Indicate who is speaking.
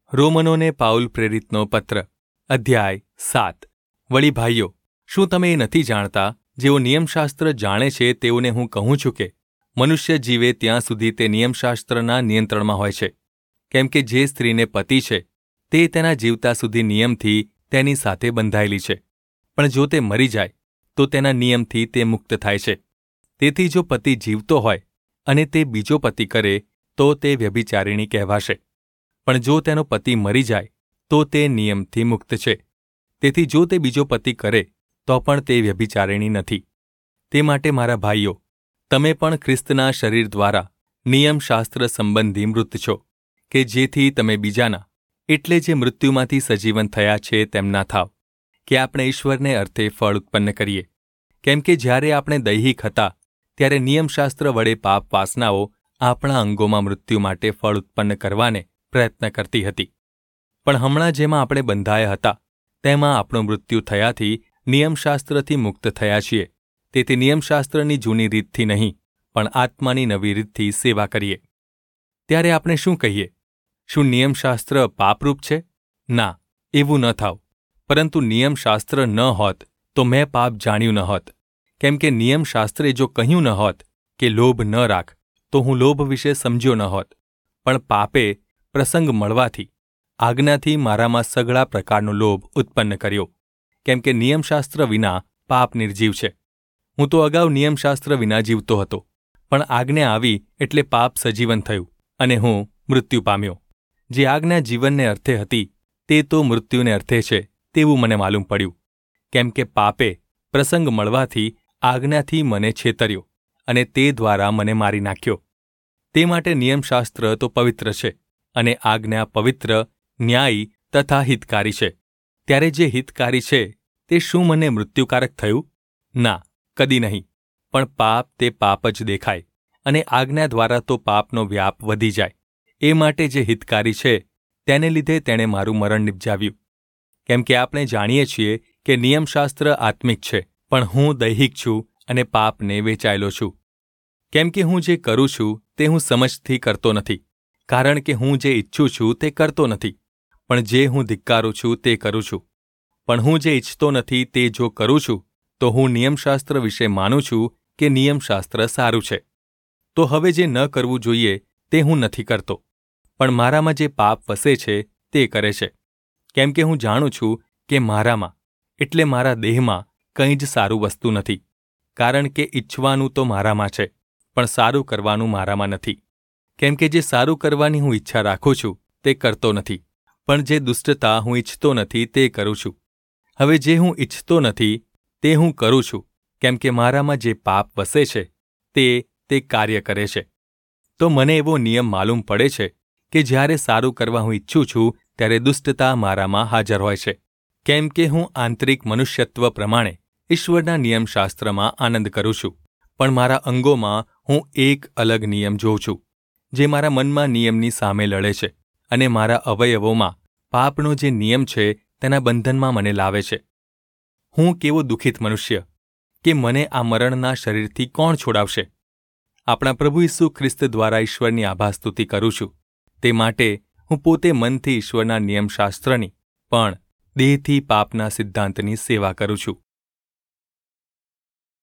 Speaker 1: રોમનોને Paul પ્રેરિતનો પત્ર અધ્યાય 7। વળી ભાઈઓ, શું તમે એ નથી જાણતા, જેઓ નિયમશાસ્ત્ર જાણે છે તેઓને હું કહું છું કે મનુષ્ય જીવે ત્યાં સુધી તે નિયમશાસ્ત્રના નિયંત્રણમાં હોય છે, કેમ કે જે સ્ત્રીને પતિ છે તે તેના જીવતા સુધી નિયમથી તેની સાથે બંધાયેલી છે, પણ જો તે મરી જાય તો તેના નિયમથી તે મુક્ત થાય છે। તેથી જો પતિ જીવતો હોય અને તે બીજો પતિ કરે તો તે વ્યભિચારિણી કહેવાશે, પણ જો તેનો પતિ મરી જાય તો તે નિયમથી મુક્ત છે। તેથી જો તે બીજો પતિ કરે તો પણ તે વ્યભિચારિણી નથી। તે માટે મારા ભાઈઓ, તમે પણ ખ્રિસ્તના શરીર દ્વારા નિયમશાસ્ત્ર સંબંધી મૃત છો, કે જેથી તમે બીજાના એટલે જે મૃત્યુમાંથી સજીવન થયા છે તેમના થાવ, કે આપણે ઈશ્વરને અર્થે ફળ ઉત્પન્ન કરીએ। કેમ કે જ્યારે આપણે દૈહિક હતા ત્યારે નિયમશાસ્ત્ર વડે પાપ વાસનાઓ આપણા અંગોમાં મૃત્યુ માટે ફળ ઉત્પન્ન કરવાને પ્રયત્ન કરતી હતી, પણ હમણાં જેમાં આપણે બંધાયા હતા તેમાં આપણું મૃત્યુ થયાથી નિયમશાસ્ત્રથી મુક્ત થયા છીએ। તેથી નિયમશાસ્ત્રની જૂની રીતથી નહીં, પણ આત્માની નવી રીતથી સેવા કરીએ। ત્યારે આપણે શું કહીએ? શું નિયમશાસ્ત્ર પાપરૂપ છે? ના, એવું ન થાવ। પરંતુ નિયમશાસ્ત્ર ન હોત તો મેં પાપ જાણ્યું ન હોત, કેમ કે નિયમશાસ્ત્રે જો કહ્યું ન હોત કે લોભ ન રાખ, તો હું લોભ વિશે સમજ્યો ન હોત। પણ પાપે પ્રસંગ મળવાથી આજ્ઞાથી મારામાં સઘળા પ્રકારનો લોભ ઉત્પન્ન કર્યો, કેમ કે નિયમશાસ્ત્ર વિના પાપ નિર્જીવ છે। હું તો અગાઉ નિયમશાસ્ત્ર વિના જીવતો હતો, પણ આજ્ઞા આવી એટલે પાપ સજીવન થયું અને હું મૃત્યુ પામ્યો। જે આજ્ઞા જીવનને અર્થે હતી તે તો મૃત્યુને અર્થે છે તેવું મને માલુમ પડ્યું, કેમ કે પાપે પ્રસંગ મળવાથી આજ્ઞાથી મને છેતર્યો અને તે દ્વારા મને મારી નાખ્યો। તે માટે નિયમશાસ્ત્ર તો પવિત્ર છે અને આજ્ઞા પવિત્ર, ન્યાયી તથા હિતકારી છે। ત્યારે જે હિતકારી છે તે શું મને મૃત્યુકારક થયું? ના, કદી નહીં। પણ પાપ તે પાપ જ દેખાય અને આજ્ઞા દ્વારા તો પાપનો વ્યાપ વધી જાય। એ માટે જે હિતકારી છે તેને લીધે તેણે મારું મરણ નિપજાવ્યું। કેમ કે આપણે જાણીએ છીએ કે નિયમશાસ્ત્ર આત્મિક છે, પણ હું દૈહિક છું અને પાપને વેચાયેલો છું। કેમ કે હું જે કરું છું તે હું સમજથી કરતો નથી, કારણ કે હું જે ઈચ્છું છું તે કરતો નથી, પણ જે હું ધિક્કારું છું તે કરું છું। પણ હું જે ઈચ્છતો નથી તે જો કરું છું તો હું નિયમશાસ્ત્ર વિશે માનું છું કે નિયમશાસ્ત્ર સારું છે। તો હવે જે ન કરવું જોઈએ તે હું નથી કરતો, પણ મારામાં જે પાપ વસે છે તે કરે છે। કેમ કે હું જાણું છું કે મારામાં એટલે મારા દેહમાં કંઈ જ સારું વસ્તુ નથી, કારણ કે ઈચ્છવાનું તો મારામાં છે, પણ સારું કરવાનું મારામાં નથી। કેમ કે જે સારું કરવાની હું ઈચ્છા રાખું છું તે કરતો નથી, પણ જે દુષ્ટતા હું ઈચ્છતો નથી તે કરું છું। હવે જે હું ઈચ્છતો નથી તે હું કરું છું, કેમ કે મારામાં જે પાપ વસે છે તે કાર્ય કરે છે। તો મને એવો નિયમ માલુમ પડે છે કે જ્યારે સારું કરવા હું ઈચ્છું છું ત્યારે દુષ્ટતા મારામાં હાજર હોય છે। કેમ કે હું આંતરિક મનુષ્યત્વ પ્રમાણે ઈશ્વરના નિયમશાસ્ત્રમાં આનંદ કરું છું, પણ મારા અંગોમાં હું એક અલગ નિયમ જોઉં છું, જે મારા મનમાં નિયમની સામે લડે છે અને મારા અવયવોમાં પાપનો જે નિયમ છે તેના બંધનમાં મને લાવે છે। હું કેવો દુઃખિત મનુષ્ય કે મને આ મરણના શરીરથી કોણ છોડાવશે? આપણા પ્રભુ ઈસુ ખ્રિસ્ત દ્વારા ઈશ્વરની આભાસ્તુતિ કરું છું। તે માટે હું પોતે મનથી ઈશ્વરના નિયમશાસ્ત્રની, પણ દેહથી પાપના સિદ્ધાંતની સેવા કરું છું।